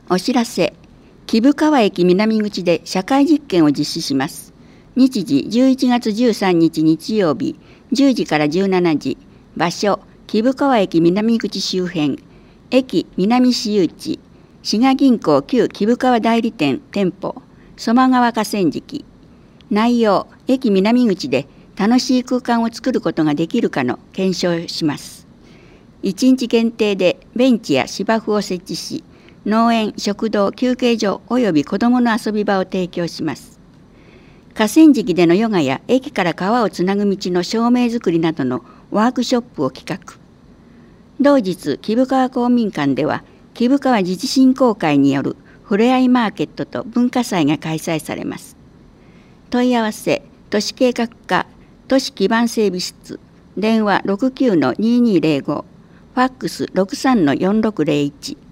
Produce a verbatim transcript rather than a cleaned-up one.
お知らせ。貴生川駅南口で社会実験を実施します。日時じゅういちがつじゅうさんにち日曜日じゅうじからじゅうしちじ。場所貴生川駅南口周辺。駅南私有地。滋賀銀行旧貴生川代理店店舗曽間川河川敷。内容、駅南口で楽しい空間を作ることができるかの検証をします。いちにち限定でベンチや芝生を設置し、農園、食堂、休憩所および子どもの遊び場を提供します。河川敷でのヨガや駅から川をつなぐ道の照明作りなどのワークショップを企画。同日、貴生川公民館では貴生川自治振興会によるふれあいマーケットと文化祭が開催されます。問い合わせ、都市計画課都市基盤整備室、電話 ろくきゅうのにーにーぜろご、ファックス ろくさんのよんろくぜろいち。